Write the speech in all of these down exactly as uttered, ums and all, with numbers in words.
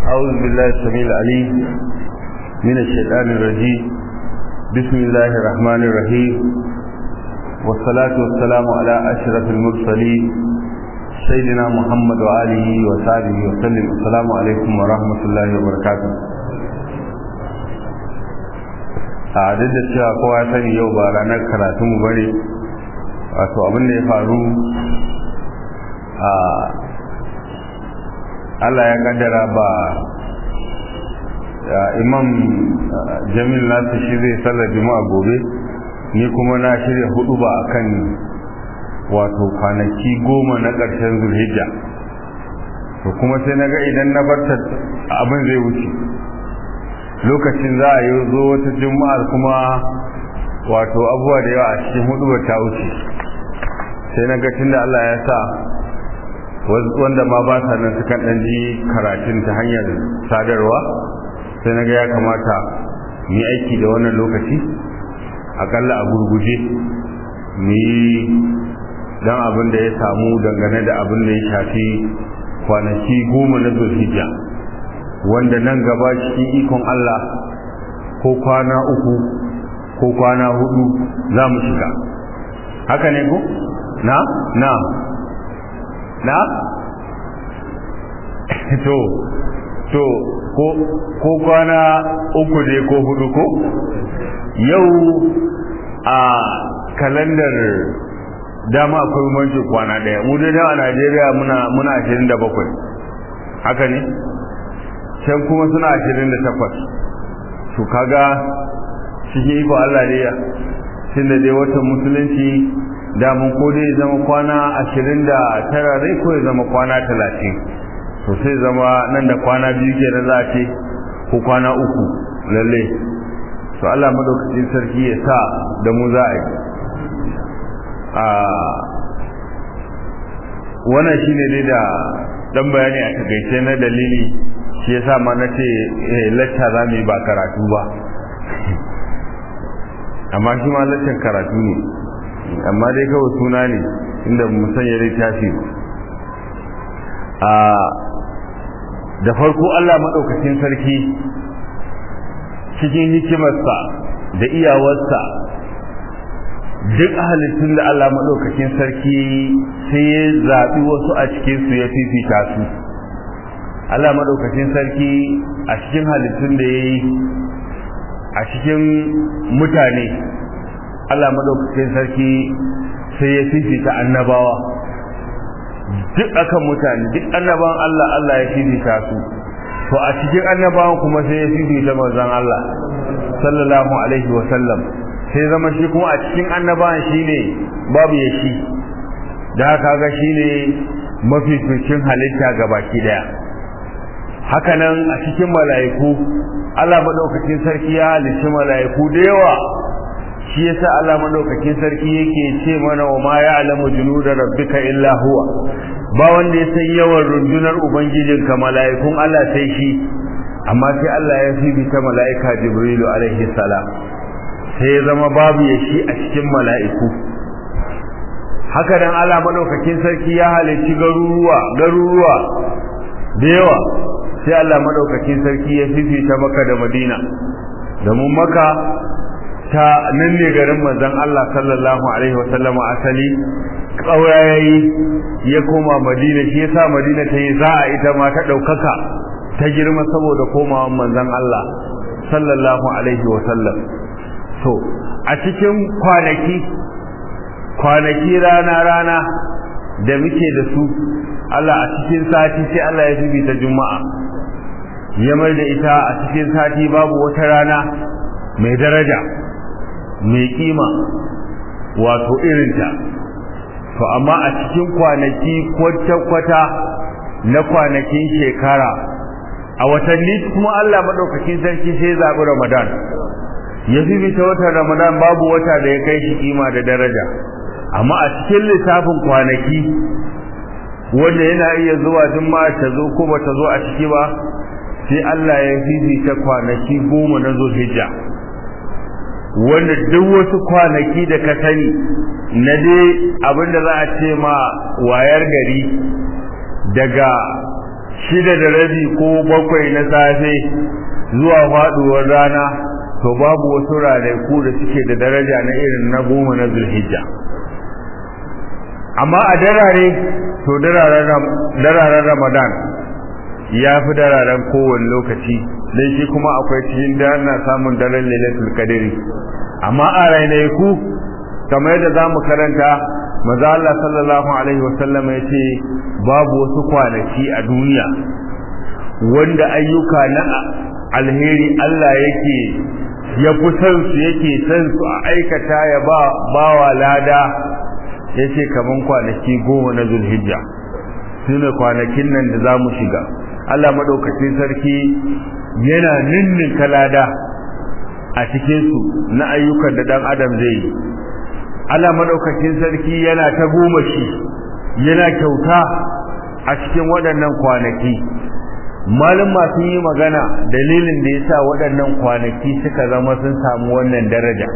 أعوذ بالله السميع العليم من الشيطان الرجيم. بسم الله الرحمن الرحيم، والصلاة والسلام على أشرف المرسلين سيدنا محمد وآله وصحبه وسلم. السلام عليكم ورحمة الله وبركاته. a duk da cewa kowa sani yau ba ranar karatu mu bane, wato abin da ya faru a Allah ya kaddara ba imam Jamil nasu shi zai sallar juma'a gobe, ni kuma na shirya hudu ba akan wato kwanaki goma na ƙarshen Zulhijja. to kuma sai naga idan na barta abin zai wuce, lokacin za a yi zo wata juma'ar kuma wato abubuwa da yawa a cikin hudu ta wuce. sai naga tunda Allah ya sa wanda ma ba sa nan sukan dan ji karatun ta hanyar sadarwa, sai naga ya kamata mu aiki da wannan lokaci akalla a gurguje mu yi dan abin da ya samu dangane da abin da ya shafi kwanaki goma na Zulhijja, wanda nan gaba cikin ikon Allah ko kwana uku ko kwana hudu za mu shiga. Haka ne ko? Na? Na? Na? to to ko ko kwana uku ne ko hudu ko? Yau a kalandar dama akwai umarci kwana daya, mu dai a Najeriya muna muna ashirin da bakwai, haka ne? can kuma suna ashirin da takwas. to kaga cikin iko Allah ne ya tunda dai watan musulunci da mun ko dai zama kwana ashirin da tara rai ko ya zama kwana talatin, to sai zama nan da kwana biyu kenan za a ce ko kwana uku lalle. to Allah madaukakin sarki ya sa da mu za a yi a wannan shine dai da dan bayani a takaice na dalili, shi yasa ma nace eh lacca za mu yi ba karatu ba amma shi ma laccan karatu ne, amma dai kawai suna ne inda mu sanya littafi. a da farko Allah madaukakin sarki cikin hikimarsa da iyawarsa duk halittun da Allah madaukakin sarki sai ya zabi wasu a cikin su ya fifita su. Allah madaukakin sarki a cikin halittun da yayi a cikin mutane, Allah madaukakin sarki sai ya fifita annabawa duk akan mutane, duk annaban Allah Allah ya fifita su. to a cikin annabawan kuma sai ya fifita manzon Allah sallallahu alaihi wa sallam, sai zama shi kuma a cikin annabawan shine babu ya shi, da haka ga shine mafificin halitta gabaki daya. hakanan a cikin mala'iku Allah madaukakin sarki ya halicci mala'iku da yawa, shi yasa Allah madaukakin sarki yake ce mana wa ma ya'lamu junuda rabbika illa huwa, ba wanda ya san yawan rundunar ubangijinka mala'ikun Allah sai shi. amma sai Allah ya fifita mala'ika Jibrilu alaihi salam, sai ya zama babu ya shi a cikin mala'iku. haka dan Allah madaukakin sarki ya halicci garuruwa garuruwa da yawa, sai Allah madaukakin sarki ya fifita Makka da Madina, domin Makka ta nan ne garin manzon Allah sallallahu alaihi wasallam asali, kauyayi ya koma Madina, shi yasa Madina ta yi za a ita ma ta daukaka ta girma saboda komawan manzon Allah sallallahu alaihi wasallam. to a cikin kwanaki kwanaki rana rana da muke da su, Allah a cikin sati sai Allah ya fifita Juma'a, ya mai da ita a cikin sati babu wata rana mai daraja mai kima wato irinta. to amma a cikin kwanaki kwata-kwata na kwanakin shekara, a watanni kuma Allah madaukakin sarki sai zaɓi Ramadan, ya fifita watan Ramadan, babu wata da ya kai shi kima da daraja. amma a cikin lissafin kwanaki wanda yana iya zuwa Juma'a ta zo ko ba ta zo a ciki ba, sai Allah ya fifita kwanaki goma na Zulhijja, wanda duk wasu kwanaki da ka sani na dai abinda za a ce ma wayar gari daga shida da rabi ko bakwai na safe zuwa faduwar rana to babu wasu ranaku da suke da daraja na irin na goma na Zulhijja. Amma a darare to dararen Ramadan ya fi dararen kowane lokaci, dan shi kuma akwai cikin da na samun daren Lailatul Qadri. Amma a ranaku kamar yadda zamu karanta manzo Allah sallallahu alaihi wasallam yace babu wasu kwanaki a duniya wanda ayyuka na alheri Allah yake ya kusan su yake san su a aikata ya ba bawa lada yace kaman kwanaki goma na Zulhijja. Sune kwanakin nan da zamu shiga. Allah madaukakin sarki yana ninnin kalada a cikin su na ayyukan da dan adam zai yi. Allah madaukakin sarki yana ta goma shi yana kyauta a cikin waɗannan kwanaki. Malum masu yi magana dalilin da yasa waɗannan kwanaki suka zama sun samu wannan daraja,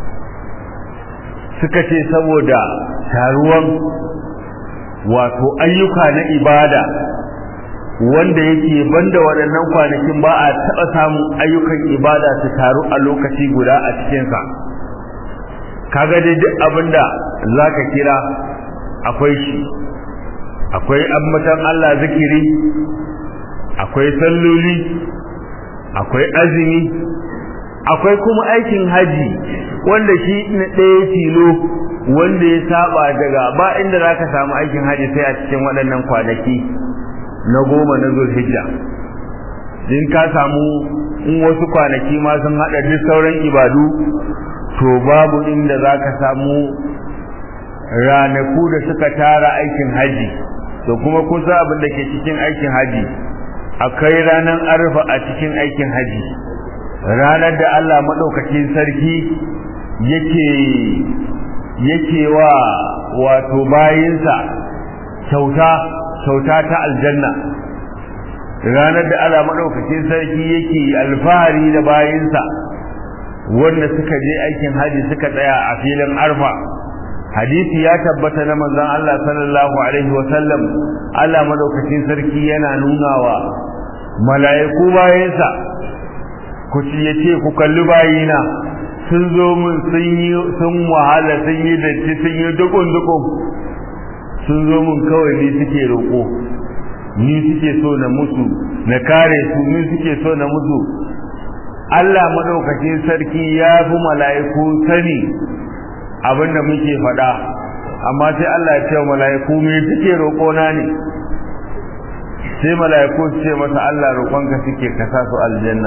suka ce saboda taruwan wato ayyuka na ibada wanda yake banda waɗannan kwanakin ba a taɓa samun ayyukan ibada su taru a lokaci guda a cikinsa. Kaga dai duk abinda zaka kira akwai shi, akwai ambatan Allah, zikiri, akwai salloli, akwai azumi, akwai kuma aikin haji wanda shi na ɗaya tilo wanda ya saba daga ba inda zaka samu aikin haji sai a cikin waɗannan kwanaki na goma na Zulhijja. Din ka samu in wasu kwanaki ma sun hada duk sauran ibadu to babu inda zaka samu ranaku da suka tara aikin haji. To kuma kun san abin da ke cikin aikin haji, akai ranar Arfa a cikin aikin haji, ranar da Allah madaukakin sarki yake yake wa wato bayinsa kyauta kyauta ta aljanna, ranar da Allah madaukakin sarki yake alfahari da bayinsa wanda suka je aikin haji suka tsaya a filin Arfa. Hadisi ya tabbata na manzon Allah sallallahu alaihi wasallam, Allah madaukakin sarki yana nunawa mala'iku bayinsa, ku ci yace ku kalli bayina sun zo mun sun yi sun wahala sun yi datti sun yi dukun dukun sun zo mun kawai ni suke roƙo, ni suke so na musu na kare su, ni suke so na musu. Allah madaukakin sarki ya fi mala'iku sani abinda muke faɗa, amma sai Allah ya ce wa mala'iku me suke roƙo na ne? Sai mala'iku su ce masa Allah roƙonka suke ka sa su aljanna.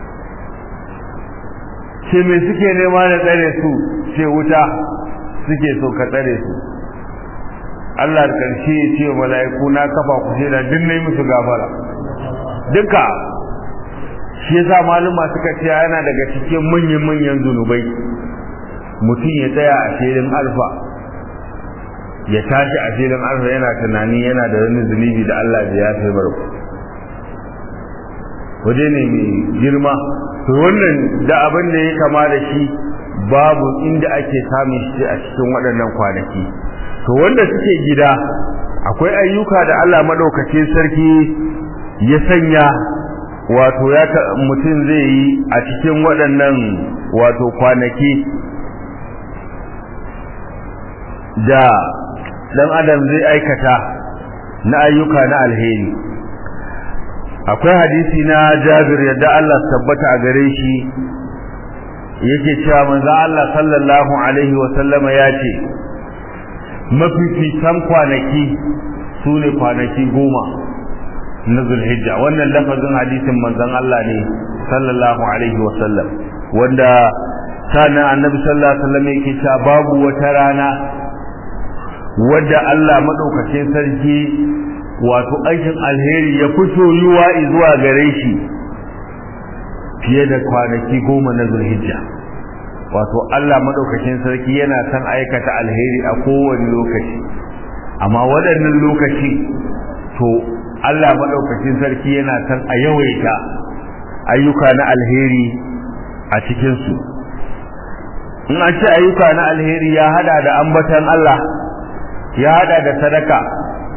Ce me suke nema na tsare su? Ce wuta suke so ka tsare su. Allah da ƙarshe ya ce wa mala'iku na kafa ku sai da duk nayi musu gafara duka. Shi yasa maluma suka ce yana daga cikin manyan manyan zunubai mutum ya tsaya a filin Arfa, ya tashi a filin Arfa yana tunani yana da wani zunubi da Allah ya yafe bar waje ne mai girma. To wannan da abin da ya kama da shi babu inda ake samun shi a cikin waɗannan kwanaki. To wanda suke gida akwai ayyuka da Allah madaukakin sarki ya sanya wato ya mutum zai yi a cikin waɗannan wato kwanaki da dan adam zai aikata na ayyuka na alheri. Akwai hadisi na Jabir yadda Allah tabbata a gare shi yake cewa manzo Allah sallallahu alaihi wa sallama ya ce mafificin kwanaki sune kwanaki goma na Zulhijja. Wannan lafazin hadisin manzon Allah ne sallallahu alaihi wa sallam, wanda sanan annabi sallallahu alaihi wa sallam yake cewa babu wata rana wadda Allah madaukakin sarki wato aikin alheri ya fi soyuwa zuwa gare shi fiye da kwanaki goma na Zulhijja. Wato Allah madaukakin sarki yana son aikata alheri a kowane lokaci, amma waɗannan lokaci to Allah madaukakin sarki yana son a yawaita ayyuka na alheri a cikin su. In an ce ayyuka na alheri ya hada da ambatan Allah, ya hada da sadaka,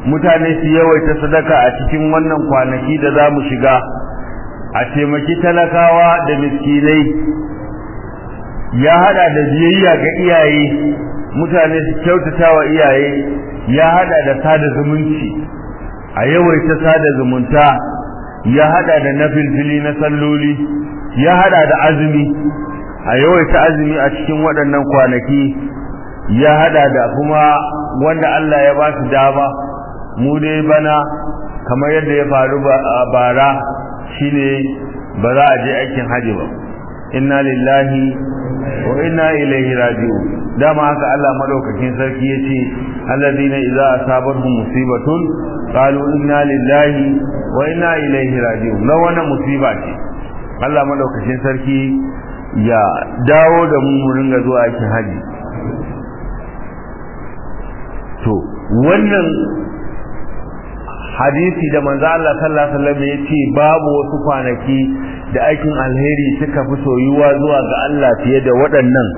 mutane su yawaita sadaka a cikin wannan kwanaki da za mu shiga, a taimaki talakawa da miskinai, ya hada da biyayya ga iyaye, mutane su kyautata wa iyaye, ya hada da sada zumunci, a yawaita sada zumunta, ya hada da nafilfili na salloli, ya hada da azumi, a yawaita azumi a cikin waɗannan kwanaki, ya hada da kuma wanda Allah ya ba su dama. Mu dai bana kamar yadda ya faru a bara shine ba za a je aikin haji ba. Inna lillahi wa inna ilaihi raji'un. Dama haka Allah madaukakin sarki yace alladhina idza asabatuhum musibatun qalu inna lillahi wa inna ilaihi raji'un. Na wannan musiba ce. Allah madaukakin sarki ya dawo da mu mu ringa zuwa aikin haji. To wannan hadisi da manzo Allah sallallahu alaihi wasallam yace babu wasu kwanaki da aikin alheri suka fi soyuwa zuwa ga Allah fiye da waɗannan,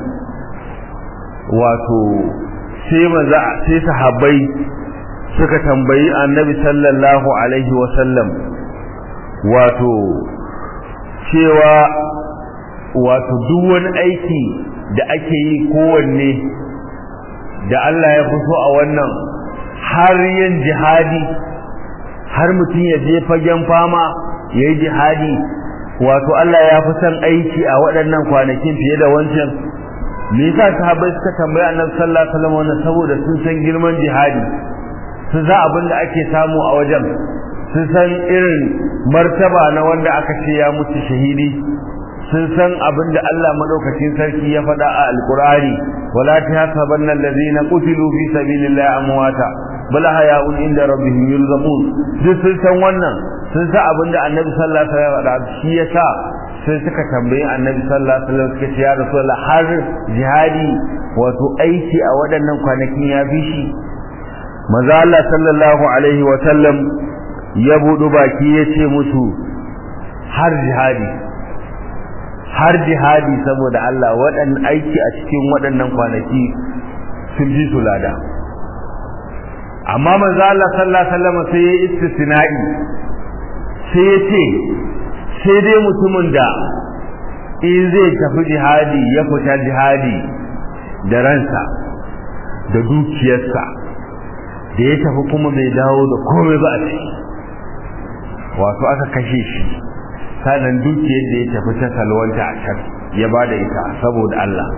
wato sai manzo sai sahabbai suka tambayi annabi sallallahu alaihi wasallam wato cewa wato duk wani aiki da ake yi kowanne da Allah ya fi so a wannan, har yin jihadi, har mutum ya je fagen fama ya yi jihadi, wato Allah ya fi son aiki a waɗannan kwanakin fiye da wancan. Me yasa sahabbai suka tambayi annabi sallallahu alaihi wasallam wannan? Saboda sun san girman jihadi, sun san abin da ake samu a wajen, sun san irin martaba na wanda aka ce ya mutu shahidi, sun san abin da Allah madaukakin sarki ya faɗa a alqur'ani, wala tahsabanna allazina qutilu fi sabilillahi amwata bal haya'un inda rabbihim yurzaqun. duk sun san wannan, sun san abin da annabi sallallahu alaihi wasallam ya faɗa. Shi yasa sai suka tambayi annabi sallallahu alaihi wasallam suka ce ya rasulullah, har jihadi wato aiki a waɗannan kwanakin ya fi shi? manzo Allah sallallahu alaihi wasallam ya budu baki ya ce musu har jihadi, har jihadi saboda Allah, waɗannan aiki a cikin waɗannan kwanaki sun ji su lada. Amma manzo Allah sallallahu alaihi wasallam sai ya istisna'i, sai ya ce sai dai mutumin da in zai tafi jihadi ya fita jihadi da ransa da dukiyarsa, da ya tafi kuma bai dawo da komai ba a ciki, wato aka kashe shi, sanan dukiyar da ya tafi ta salwanta a can ya bada ita saboda Allah.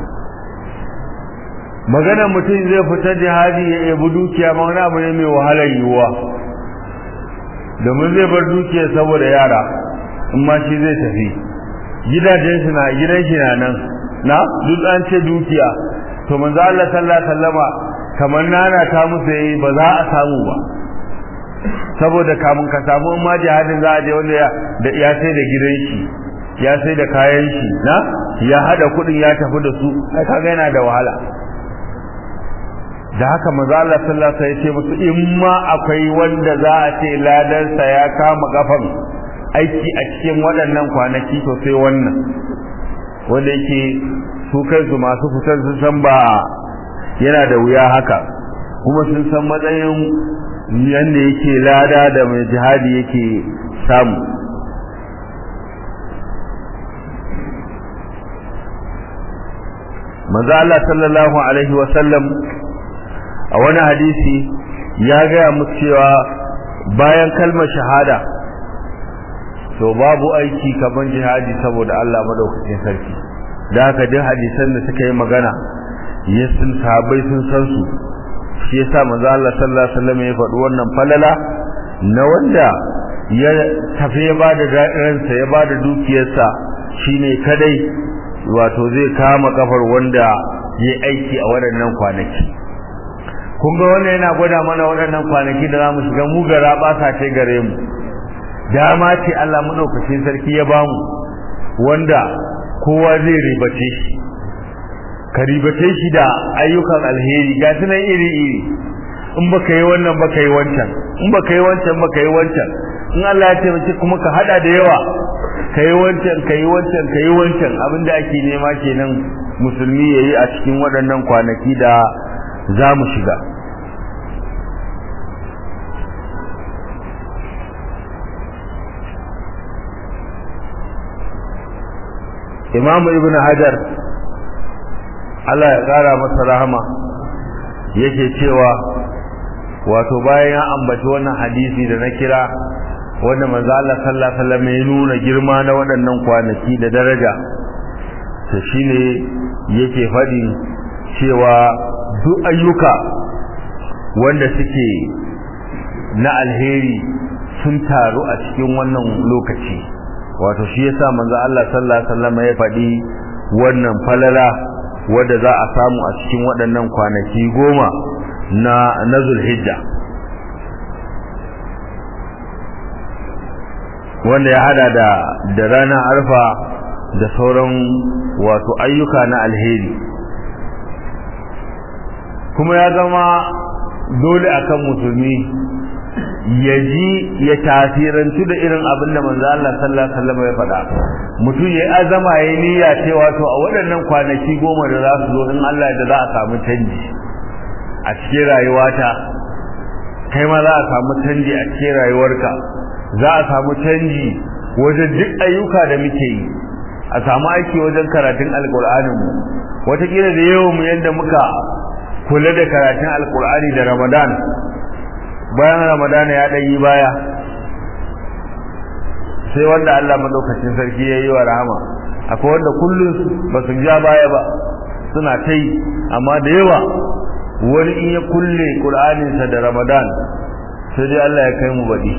magana mutum zai fita jihadi ya yabi dukiya ma wani abu ne mai wahalar yiwuwa, domin zai bar dukiya saboda yara, in ma shi zai tafi gidajen shi na gidan shi na nan na duk an ce dukiya. to manzo Allah sallallahu alaihi wasallama kamar nana ta musu yayi ba za a samu ba, saboda kamun ka samu in ma jihadin za a je wanda ya ya sai da gidan shi, ya sai da kayan shi, na ya hada kudin ya tafi da su, ai kaga yana da wahala. da haka manzo Allah sallallahu alaihi wasallam ya ce musu in ma akwai wanda za a ce ladansa ya kama kafan aiki a cikin waɗannan kwanaki to sai wannan, wanda yake su kansu masu fitar sun san ba yana da wuya haka, kuma sun san matsayin yanda yake lada da mai jihadi yake samu. manzo Allah sallallahu alaihi wasallam a wani hadisi ya gaya musu cewa bayan kalmar shahada to babu aiki kaman jihadi saboda Allah madaukakin sarki. da haka duk hadisan da suka yi magana ya sun sahabbai sun san su, shi yasa manzo Allah sallallahu alaihi wasallam ya faɗi wannan falala na wanda ya tafi ya bada ransa ya bada dukiyarsa shine kadai wato zai kama kafar wanda yayi aiki a waɗannan kwanaki. kun ga wannan yana gwada mana waɗannan kwanaki da zamu shiga mu gara ba sa ce gare mu, dama ce Allah madaukakin sarki ya bamu wanda kowa zai ribace shi, ka ribace shi da ayyukan alheri ga sunan iri iri, in baka yi wannan baka yi wancan, in baka yi wancan baka yi wancan, in Allah ya taimake kuma ka hada da yawa, ka yi wancan ka yi wancan ka yi wancan. abinda ake nema kenan musulmi yayi a cikin waɗannan kwanaki da za mu shiga. Imam Ibn Hajar Allah ya kara masa rahama yake cewa wato bayan ya ambaci wannan hadisi da na kira wanda manzo Allah sallallahu alaihi wasallam ya nuna girma na waɗannan kwanaki da daraja to shine yake faɗi cewa duk ayyuka wanda suke na alheri sun taru a cikin wannan lokaci wato shi yasa manzo Allah sallallahu alaihi wasallam ya faɗi wannan falala wanda za a samu a cikin waɗannan kwanaki goma na na Zulhijja wanda ya hada da da ranar Arfa da sauran wato ayyuka na alheri kuma ya zama dole akan musulmi ya ji ya tasirantu da irin abin da manzo Allah sallallahu alaihi wasallam ya faɗa mutum ya azama ya niyya cewa to a waɗannan kwanaki goma da za su zo in Allah da za a samu canji a cikin rayuwata kai ma za a samu canji a cikin rayuwarka za a samu canji wajen duk ayyuka da muke yi a samu aiki wajen karatun alkur'anin mu wataƙila da yawan mu yadda muka kula da karatun alkur'ani da Ramadan bayan Ramadan ya ɗan yi baya sai wanda Allah madaukakin sarki ya yi wa rahama akwai wanda kullum ba su ja baya ba suna ta yi amma da yawa wani in ya kulle ƙur'aninsa da Ramadan sai dai Allah ya kai mu baɗi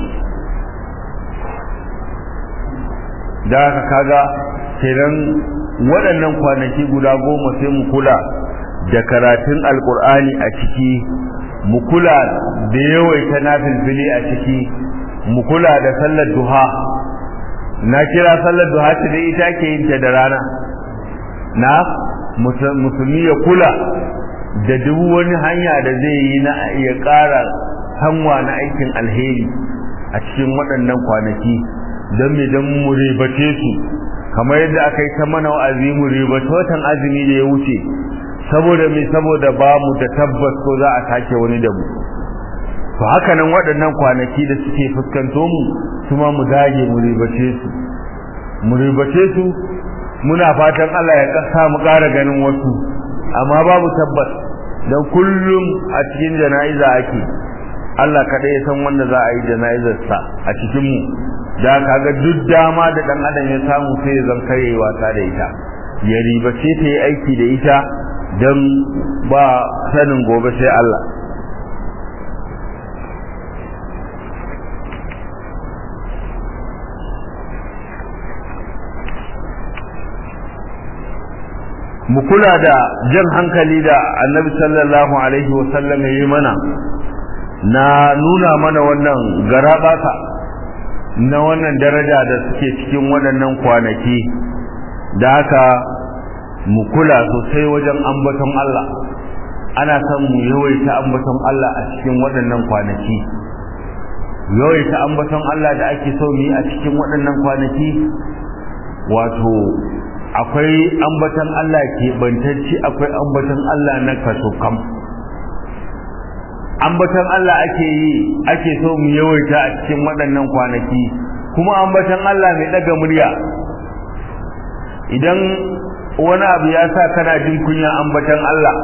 da haka kaga kenan waɗannan kwanaki guda goma sai mu kula da karatun alƙur'ani a ciki mu kula da yawaita nafilfili a ciki mu kula da sallar duha na kira sallar duha ta da ita ke yin ta da rana na musulmi ya kula da duk wani hanya da zai yi na ya ƙara hanwa na aikin alheri a cikin waɗannan kwanaki don me don mu ribace su kamar yadda aka yi ta mana wa'azi mu ribace watan azumi da ya wuce saboda me saboda ba mu da tabbas ko za a sake wani da mu to haka nan waɗannan kwanaki da suke fuskanto mu su ma mu dage mu ribace su mu ribace su muna fatan Allah ya kasa mu ƙara ganin wasu amma babu tabbas dan kullum a cikin jana'iza ake Allah kaɗai ya san wanda za a yi jana'izar sa a cikin mu da kaga duk dama da dan adam ya samu sai ya zanka yayi wasa da ita ya ribace ta yi aiki da ita dan ba sanin gobe sai Allah mu kula da jan hankali da Annabi sallallahu alaihi wasallam yayi mana na nuna mana wannan garabata na wannan daraja da suke cikin waɗannan kwanaki da haka mu kula sosai wajen ambaton Allah ana son mu yawaita ambaton Allah a cikin waɗannan kwanaki yawaita ambaton Allah da ake so mu yi a cikin waɗannan kwanaki wato akwai ambaton Allah ke bantacci akwai ambaton Allah na kaso kam ambaton Allah ake yi ake so mu yawaita a cikin waɗannan kwanaki kuma ambaton Allah mai daga murya idan wani abu ya sa kana jin kunya ambaton Allah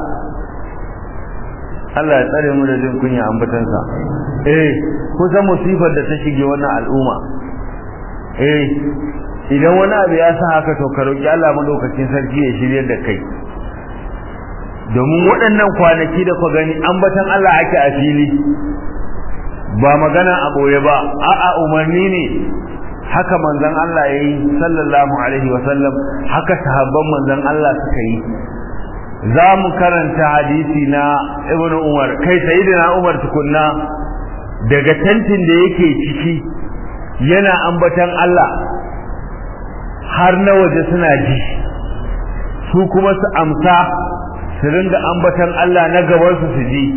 Allah ya tsare mu da jin kunya ambatonsa eh kusan musibar da ta shige wannan al'umma eh idan wani abu ya sa haka to ka roki Allah madaukakin sarki ya shiryar da kai domin waɗannan kwanaki da ku gani ambaton Allah ake a fili ba magana a boye ba a'a umarni ne haka manzon Allah yayi sallallahu alaihi wasallam haka sahabban manzon Allah suka yi za mu karanta hadisi na Ibn Umar kai sayyidina Umar tukunna daga tantin da yake ciki yana ambaton Allah har na waje suna ji su kuma su amsa su ringa ambatan Allah na gaban su su ji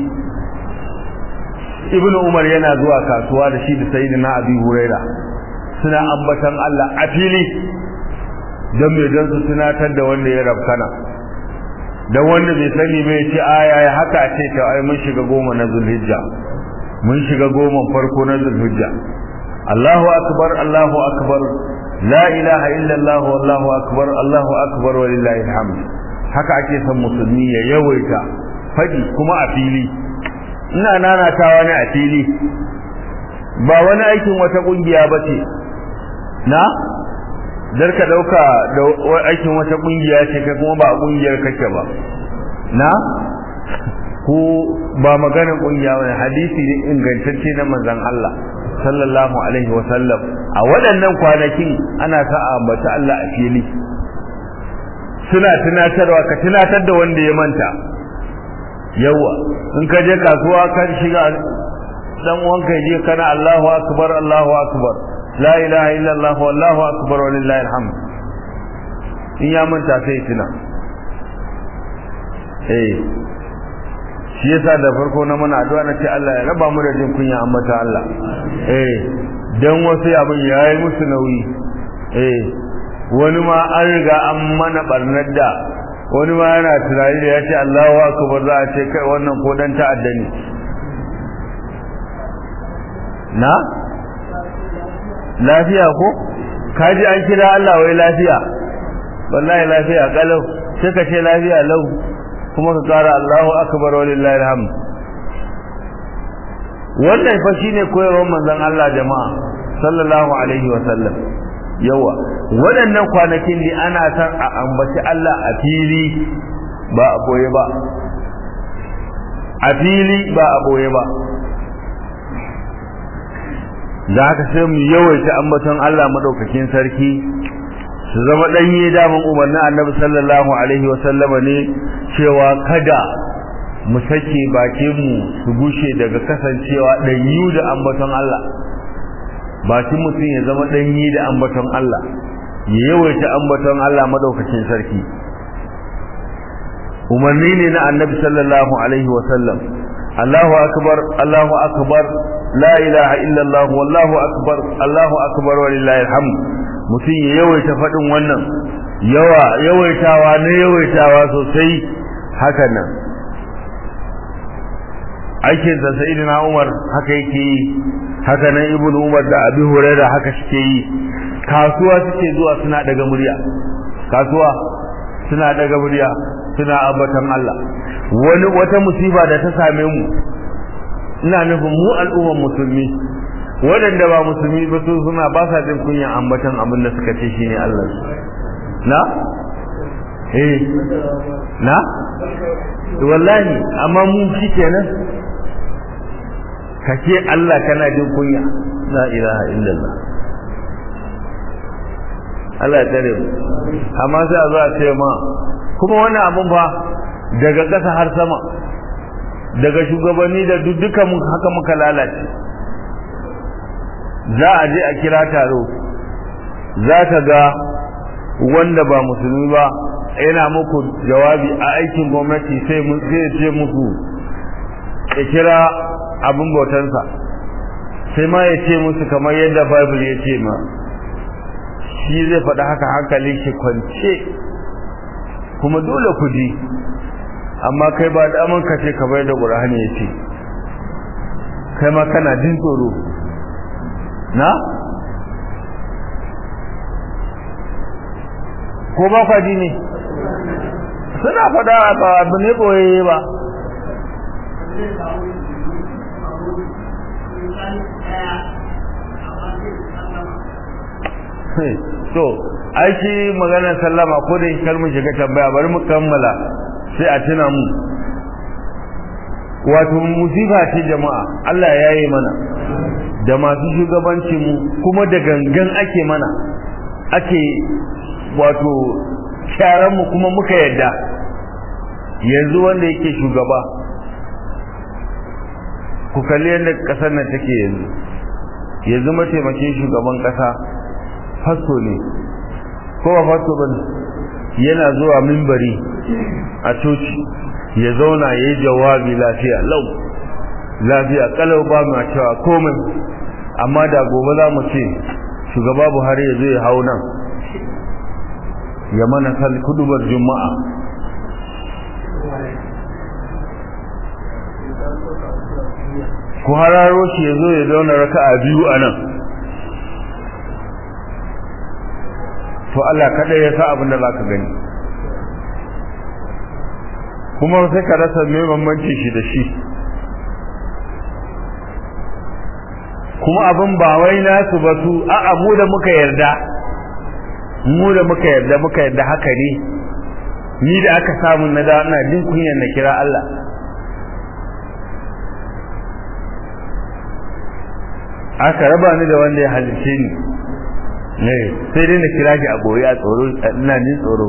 Ibn Umar yana zuwa kasuwa da shi da Sayyidina Abi Huraira suna ambatan Allah a fili don me don su tunatar da wanda ya rabkana dan wanda bai sani bai ce aya ya haka a ce ta ai mun shiga goma na Zulhijja mun shiga goma farko na Zulhijja Allahu akbar Allahu akbar la ilaha illallah wallahu akbar Allahu akbar walillahi alhamd. Haka ake son musulmi ya yawaita faɗi kuma a fili. Ina nanatawa ne a fili, ba wani aikin wata ƙungiya ba ce na dar ka ɗauka da aikin wata ƙungiya ce kai kuma ba a ƙungiyar kake ba na ko ba maganin ƙungiya wani hadisi ne ingantacce na manzon Allah sallallahu alaihi wa sallam. A waɗannan kwanakin ana sa a ambata Allah a fili, suna tunatarwa, ka tunatar da wanda ya manta. Yawa in ka je kasuwa ka shiga dan uwanka je kana Allahu akbar Allahu akbar la ilaha illallah wallahu akbar walillahi alhamd. In ya manta sai tuna. eh shi yasa da farko na mana addu'a na ce Allah ya raba mu da jin kunya ambata Allah. eh dan wasu abin yayi musu nauyi. eh wani ma an riga an mana barnar da wani ma yana tunani da ya ce Allahu akbar za a ce kai wannan ko dan ta'adda ne na lafiya ko kaji an kira Allah wai lafiya, wallahi lafiya kalau sai ka ce lafiya lau kuma ka kara Allahu akbar walillahi alhamd. wannan fa shine koyarwar manzon Allah jama'a sallallahu alaihi wa sallam. yawa waɗannan kwanakin ne ana san a ambaci Allah a fili ba a boye ba, a fili ba a boye ba. da haka sai mu yawaita ambaton Allah madaukakin sarki, su zama danye daman umarnin Annabi sallallahu alaihi wa sallama ne cewa kada mu sake bakin mu su gushe daga kasancewa danyu da ambaton Allah. bakin mutum ya zama danyi da ambaton Allah, ya yawaita ambaton Allah madaukakin sarki. umarni ne na Annabi sallallahu alaihi wa sallam. Allahu akbar Allahu akbar la ilaha illallah wallahu akbar Allahu akbar walillahi alhamd. mutum ya yawaita fadin wannan, yawa yawaitawa ne yawaitawa sosai. haka nan aikin sa sayyidina Umar haka yake yi, haka nan ibnu Umar da Abi Hurairah haka suke yi. kasuwa suke zuwa suna daga murya, kasuwa suna daga murya suna ambatan Allah. wani wata musiba da ta same mu, ina nufin mu al'umman musulmi, waɗanda ba musulmi ba su suna ba sa jin kunya ambatan abin da suka ce shine Allah na eh na wallahi amma mu shi kenan kace Allah kana jin kunya, la ilaha illallah. Allah ya tare mu. amma sai a zo a ce ma kuma wannan abun fa daga ƙasa har sama, daga shugabanni da dukkan mu haka muka lalace. za a je a kira taro, za ka ga wanda ba musulmi ba yana muku jawabi a aikin gwamnati sai mu zai ce muku ya kira abin bautansa, sai ma ya ce musu kamar yadda Bible ya ce ma, shi zai faɗa haka hankalin shi kwance kuma dole ku ji. amma kai ba daman ka ce ka bai da Qur'ani ya ce, kai ma kana jin tsoro na ko ba kwaji ne suna faɗa ba abu ne boye ba. so aiki maganar sallama ko da kar mu shiga tambaya, bari mu kammala sai a tuna mu. wato musiba ce jama'a, Allah ya yi mana da masu shugabanci mu, kuma da gangan ake mana, ake wato kyaran mu kuma muka yadda. yanzu wanda yake shugaba, ku kalli yadda kasar nan take yanzu. yanzu mataimakin shugaban kasa fasto ne ko ba fasto bane, yana zuwa minbari a coci ya zauna ya yi jawabi lafiya lau, lafiya kalau ba mu cewa komai. amma da gobe za mu ce shugaba Buhari ya zo ya hau nan ya mana sal kudubar juma'a, ku hararo shi ya zo ya zauna raka'a biyu a nan, to Allah kada ya sa abin da zaka gani kuma sai ka rasa me bambanci shi da shi kuma abin ba wai nasu ba su a'a mu da muka yarda mu da muka yarda muka yarda haka ne ni da aka samu na da ina jin kunyar na kira Allah aka raba ni da wanda ya halice ni ne sai dai na kira shi a goyi a tsoro ina jin tsoro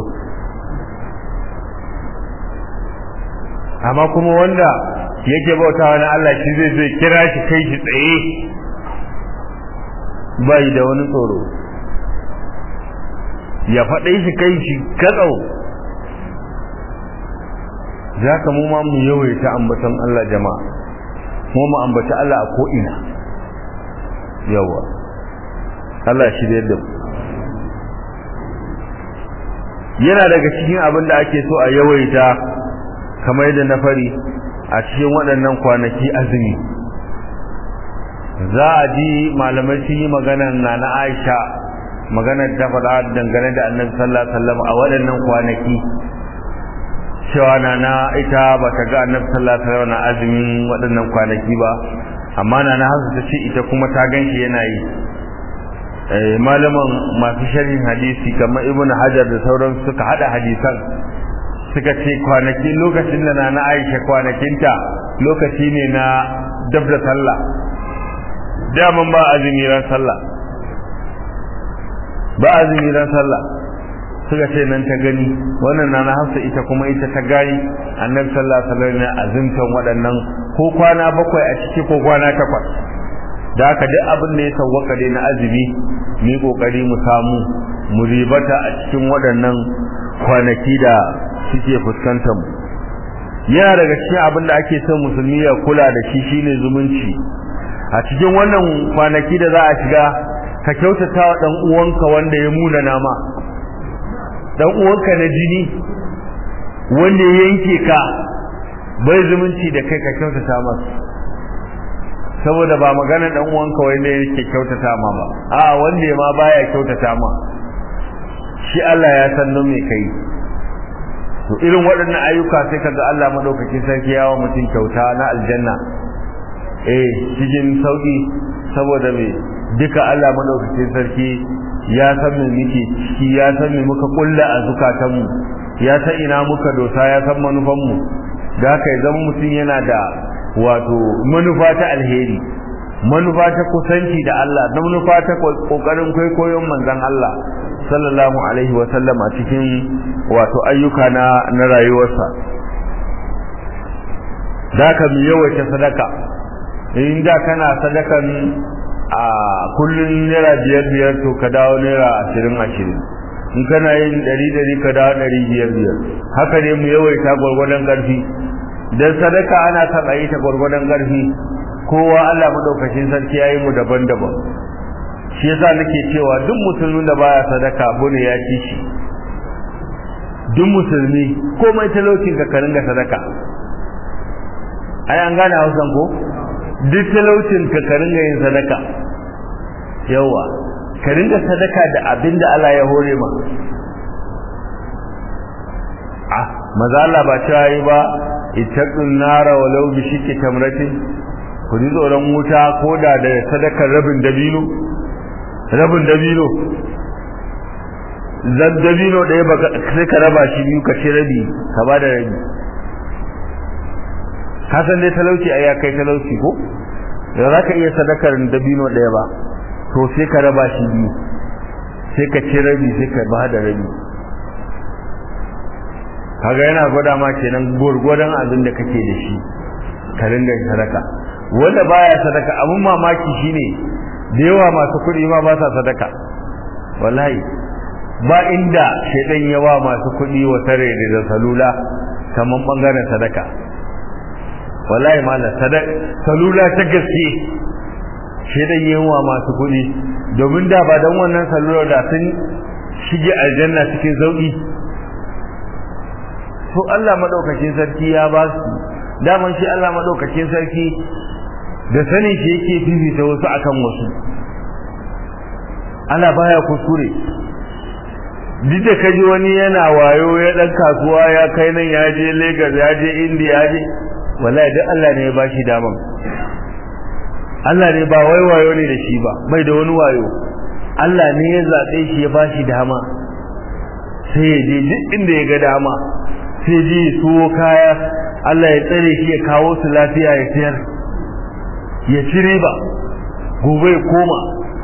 amma kuma wanda yake bautawa na Allah shi zai zai kira shi kai shi tsaye bai da wani tsoro ya faɗe shi kai shi gatsau za ka mu ma mu yawaita ambaton Allah jama'a mu mu ambaci Allah a ko'ina yawa Allah shi da yadda yana daga cikin abin da ake so a yawaita kamar yadda na fari a cikin waɗannan kwanaki azumi za a ji malamai sun yi maganar na na Aisha maganar ta faɗa dangane da Annabi sallallahu alaihi wasallam a waɗannan kwanaki cewa na na ita ba ta ga Annabi sallallahu alaihi wasallam na azumin waɗannan kwanaki ba amma na na Hafsa ta ce ita kuma ta ganshi yana yi eh malaman masu sharhin hadisi kamar Ibn Hajar da sauran suka hada hadisan suka ce kwanaki lokacin da na na Aisha kwanakinta lokaci ne na dab da sallah daman ba azumi ran sallah ba azumi ran sallah suka ce nan ta gani wannan na na Hafsa ita kuma ita ta gani Annabi sallallahu alaihi wasallam ya azumtan waɗannan ko kwana bakwai a ciki ko kwana takwas da haka duk abin da ya sawwaka dai na azumi mu kokari mu samu mu ribata a cikin waɗannan kwanaki da suke fuskantar mu yana daga cikin abin da ake son musulmi ya kula da shi shine zumunci a cikin wannan kwanaki da za a shiga ka kyautata wa dan uwanka wanda ya muna nama dan uwanka na jini wanda ya yanke ka bai zumunci da kai ka kyautata masa saboda ba magana dan uwanka wanda yake kyautata ma ba a wanda ma baya kyautata ma shi Allah ya san don me kai to irin waɗannan ayyuka sai kaga Allah madaukakin sarki yawa mutum kyauta na aljanna eh cikin sauki saboda me duka Allah madaukakin sarki ya san me muke ciki ya san me muka kulla a zukatanmu ya san ina muka dosa ya san manufan mu da haka idan mutum yana da wato manufa ta alheri manufa ta kusanci da Allah da manufa ta kokarin kwaikwayon manzon Allah sallallahu alaihi wa sallam a cikin wato ayyuka na na rayuwarsa da ka mu yawaita sadaka in da kana sadakan a kullun naira biyar biyar to ka dawo naira ashirin ashirin in kana yin ɗari ɗari ka dawo ɗari biyar biyar haka ne mu yawaita gwargwadon ƙarfi dan sadaka ana son a yi ta gwargwadon ƙarfi kowa Allah madaukakin sarki yayi mu daban-daban shi yasa nake cewa duk musulmin da baya sadaka bune ya ci shi duk musulmi komai talaucin ka ka ringa sadaka ai an gane Hausan ko duk talaucin ka ka ringa yin sadaka yawa ka ringa sadaka da abinda Allah ya hore ma ah maza Allah ba ta yi ba ittaqun nara walau bi shikki tamratin ku ji tsoron wuta koda da sadakar rabin dabino rabin dabino zan dabino ɗaya ba sai ka raba shi biyu ka ce rabi ka ba da rabi ka san dai talauci a ya kai talauci ko da za ka iya sadakar dabino ɗaya ba to sai ka raba shi biyu sai ka ce rabi sai ka ba da rabi kaga yana gwada ma kenan gurgurdan abin da kake da shi ka ringa sadaka wanda baya sadaka abun mamaki shine da yawa masu kuɗi ma ba sa sadaka wallahi ba inda shedan yawa masu kuɗi wa tare da salula kaman bangaren sadaka wallahi mala sadaka salula ta gaske shedan yawa masu kuɗi domin da ba dan wannan salula da sun shige aljanna cikin zauki to Allah madaukakin sarki ya ba su daman shi Allah madaukakin sarki da sanin shi yake fifita wasu akan wasu Allah baya kuskure duk da kaji wani yana wayo ya dan kasuwa ya kai nan ya je Lagos ya je India ya je wallahi duk Allah ne ya bashi daman Allah ne ba wai wayo ne da shi ba bai da wani wayo Allah ne ya zabe shi ya bashi dama sai ya je duk inda ya ga dama sai ji su kaya Allah ya tsare shi ya kawo su lafiya ya sayar ya ci riba gobe ya koma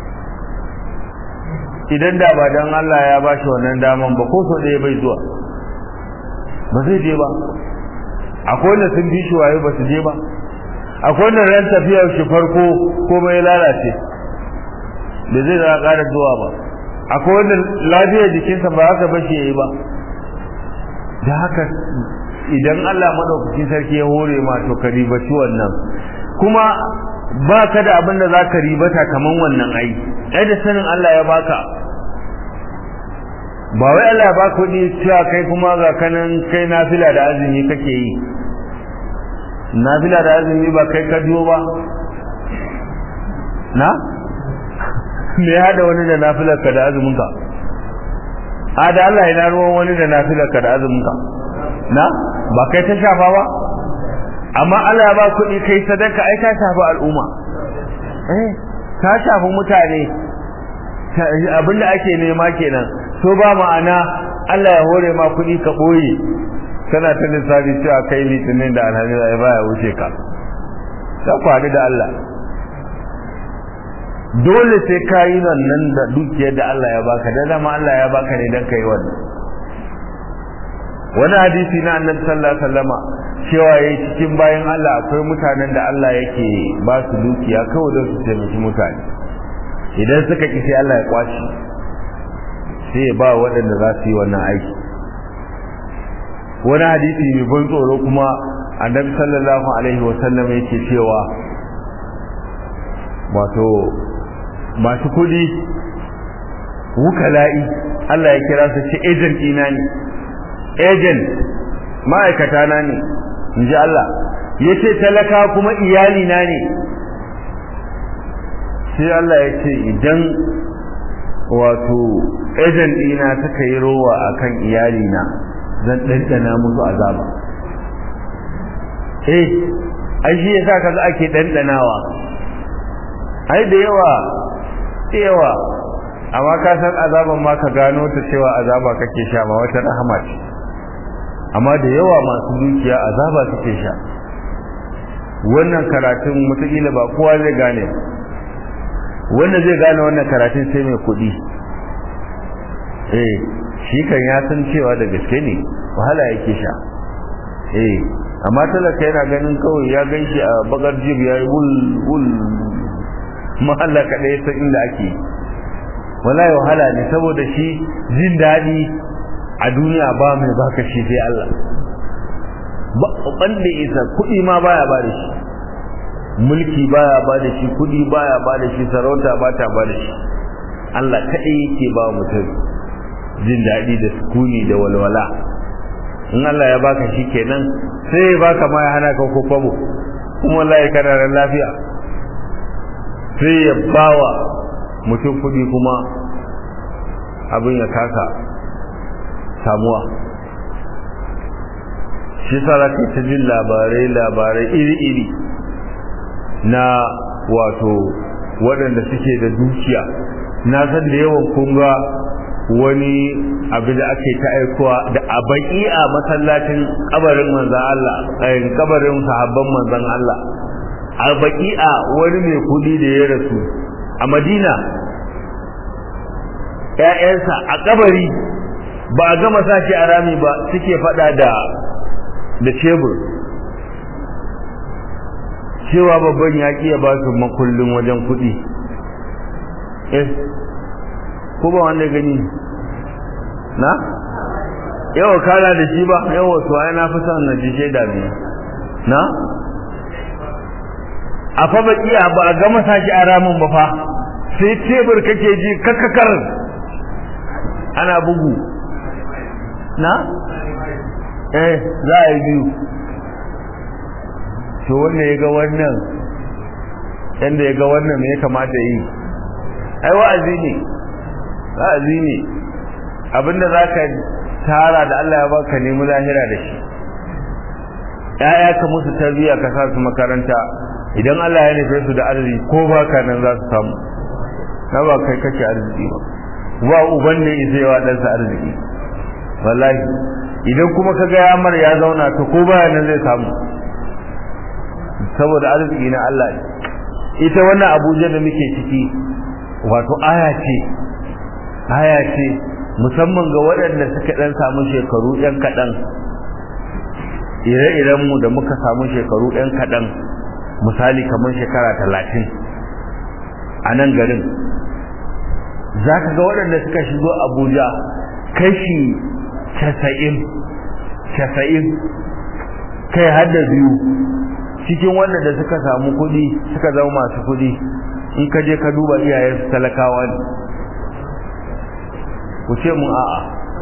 idan da ba dan Allah ya bashi wannan daman ba ko so ɗaya bai zuwa ba zai je ba akwai wanda sun bi shi waye ba su je ba akwai wanda ran tafiyar shi farko komai ya lalace da zai za ƙara zuwa ba akwai wanda lafiyar jikinsa ba haka ba shi yayi ba da haka idan Allah madaukakin sarki ya hore ma to ka ribaci wannan kuma ba ka da abin da za ka ribata kaman wannan ai ai da sanin Allah ya baka ba wai Allah ya baka kuɗi cewa kai kuma ga kanan kai nafila da azumi kake yi nafila da azumi ba kai ka biyo ba na me ya hada wani da nafilar ka da azumin ka a da Allah yana ruwan wani da nafilar ka da azumin ka na ba kai ta shafa ba amma Allah ya ba kuɗi kai sadaka ai ta shafi al'umma eh ta shafi mutane abinda ake nema kenan so ba ma'ana Allah ya hore ma kuɗi ka boye kana ta lissafi cewa kai litinin da alhamis ai baya wuce ka ta kwani da Allah dole sai ka yi nan da dukiyar da Allah ya baka da dama Allah ya baka ne dan kai wannan wani hadisi na annabi sallallahu alaihi wasallama cewa yayi cikin bayan Allah akwai mutanen da Allah yake ba su dukiya kawai don su taimaki mutane idan suka ki sai Allah ya kwashi sai ya ba waɗanda za su yi wannan aiki wani hadisi mai ban tsoro kuma annabi sallallahu alaihi wasallam yake cewa wato masu kudi wukala'i Allah ya kira su ce agent ina ne agent ma'aikata na ne inji Allah yace talaka kuma iyali na ne sai Allah ya ce idan wato agent ina suka yi rowa akan iyali na zan dandana musu azaba eh ai shi yasa kaza ake dandanawa ai da yawa da yawa amma ka san azaban ma ka gano ta cewa azaba kake sha ma wata rahama ce amma da yawa masu dukiya azaba suke sha wannan karatun mutakila ba kowa zai gane wanda zai gane wannan karatun sai mai kuɗi eh shi kan ya san cewa da gaske ne wahala yake sha eh amma talaka yana ganin kawai ya ganshi a bakar jib yayi wul wul mahalla kadai sai inda ake wallahi wahala ne saboda shi jin dadi a duniya ba mai baka shi sai Allah ba banda isa kudi ma baya ba da shi mulki baya ba da shi kudi baya ba da shi sarauta ba ta ba da shi Allah kadai yake ba mutum jin dadi da sukuni da walwala in Allah ya baka shi kenan sai ya baka ma ya hana ka ko kwabo kuma wallahi kana ran lafiya sai ya bawa mutum kudi kuma abin ya kasa samuwa shi sarki ta jin labarai labarai iri-iri na wato waɗanda suke da dukiya na san da yawan kunga wani abin da ake ta aikowa da abaki a masallacin kabarin manzan Allah ayin kabarin sahabban manzan Allah albaqi'a wani mai kudi da ya rasu a Madina ƴaƴansa a kabari ba a gama sashi a rami ba suke fada da da cebur cewa babban yaki ya ba su makullin wajen kudi eh ko ba wanda gani na yawa kala da shi ba yawa to ai na fi son na ji shaida ne na a fa baki ba a gama saki a ramin ba fa sai tebur kake ji kakkakar ana bugu na eh za a yi biyu to wanda ya ga wannan yanda ya ga wannan me ya kamata yi ai wa'azi ne wa'azi ne abinda zaka tara da Allah ya baka nemi lahira da shi ƴaƴa ka musu tarbiyya ka sa su makaranta idan Allah ya nufe su da arziki ko baka nan za su samu na ba kai kake arziki ba wa uban ne zai wa dan sa arziki wallahi idan kuma kaga ya mar ya zauna to ko baya nan zai samu saboda arziki na Allah ne ita wannan Abuja da muke ciki wato aya ce aya ce musamman ga waɗanda suka dan samu shekaru ɗan kaɗan ire-iren mu da muka samu shekaru ɗan kaɗan misali kamar shekara talatin a nan garin za ka ga waɗanda suka shigo Abuja kashi casa'in casa'in kai har da biyu cikin wanda da suka samu kuɗi suka zama masu kuɗi in ka je ka duba iyayensu talakawa ne ku ce mun a'a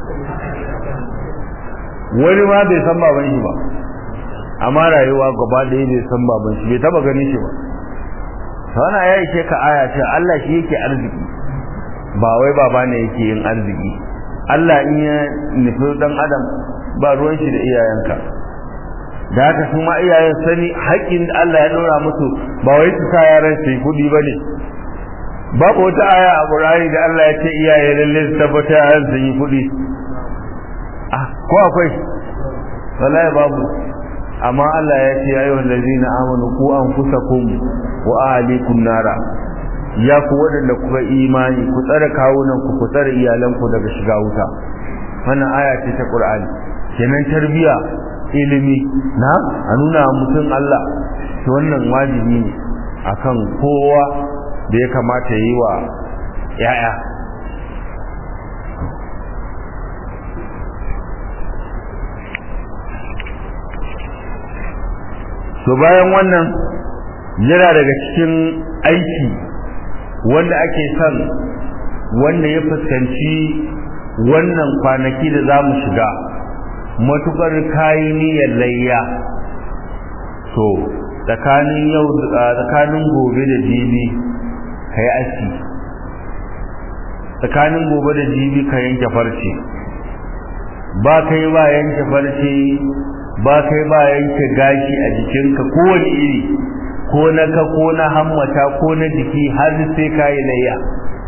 wani ma bai san baban shi ba amma rayuwa gaba ɗaya bai san baban shi bai taba ganin shi ba sana ya ishe ka aya ce Allah shi yake arziki ba wai baba ne yake yin arziki Allah in ya nufi dan adam ba ruwan shi da iyayenka da haka su ma iyayen sani haƙƙin Allah ya dora musu ba wai su sa yaran su yi kuɗi bane babu wata aya a Qur'ani da Allah ya ce iyaye lalle su tabbata yaran su yi kuɗi ah ko akwai wallahi babu amma Allah ya ce ayyuhal ladina amanu qu anfusakum wa ahlikum nara ya ku wadanda kuka imani ku tsare kawunan ku ku tsare iyalanku daga shiga wuta wannan aya ce ta Qur'ani kenan tarbiya ilimi na a nuna mutum Allah to wannan wajibi ne akan kowa da ya kamata yi wa yaya to bayan wannan yana daga cikin aiki wanda ake son wanda ya fuskanci wannan kwanaki da za mu shiga matukar kayi niyyar layya to tsakanin yau tsakanin gobe da jibi kai aski tsakanin gobe da jibi ka yanke farce ba kai ba yanke farce ba kai ba yanke gashi a jikinka kowane iri ko na ka ko na hammata ko na jiki har sai kai layya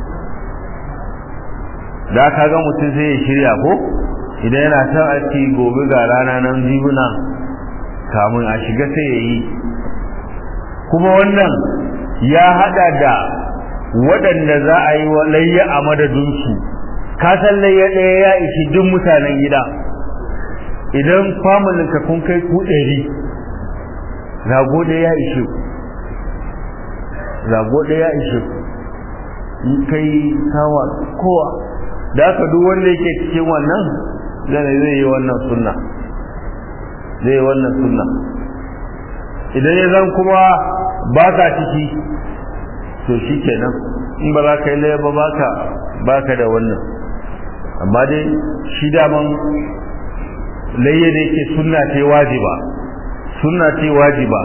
da ka ga mutum sai ya shirya ko idan yana son aski gobe ga rana nan jibuna kamun a shiga sai ya yi kuma wannan ya hada da waɗanda za a yi wa layya a madadinsu ka san layya ɗaya ya ishi duk mutanen gida idan familinka kun kai ku ɗari rago ɗaya ya ishe ku rago ɗaya ya ishe ku in kai sawa kowa da aka duk wanda yake cikin wannan zai yi wannan sunna zai yi wannan sunna idan ya zan kuma ba ka ciki to shi kenan in ba za ka yi laye ba baka baka da wannan amma dai shi daman laye da yake sunna ce wajiba sunna ce wajiba